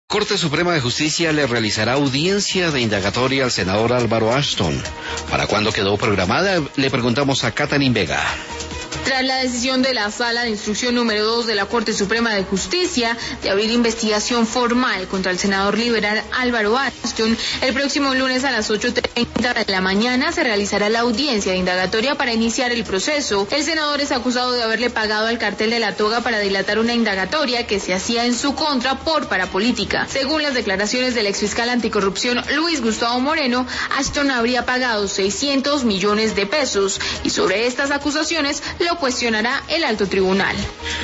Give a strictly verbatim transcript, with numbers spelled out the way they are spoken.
Corte Suprema de Justicia le realizará audiencia de indagatoria al senador Álvaro Ashton. ¿Para cuándo quedó programada? Le preguntamos a Catalin Vega. Tras la decisión de la Sala de Instrucción número dos de la Corte Suprema de Justicia de abrir investigación formal contra el senador liberal Álvaro Ashton, el próximo lunes a las ocho treinta de la mañana se realizará la audiencia de indagatoria para iniciar el proceso. El senador es acusado de haberle pagado al cartel de La Toga para dilatar una indagatoria que se hacía en su contra por parapolítica. Según las declaraciones del exfiscal anticorrupción Luis Gustavo Moreno, Ashton habría pagado seiscientos millones de pesos y sobre estas acusaciones lo cuestionará el alto tribunal.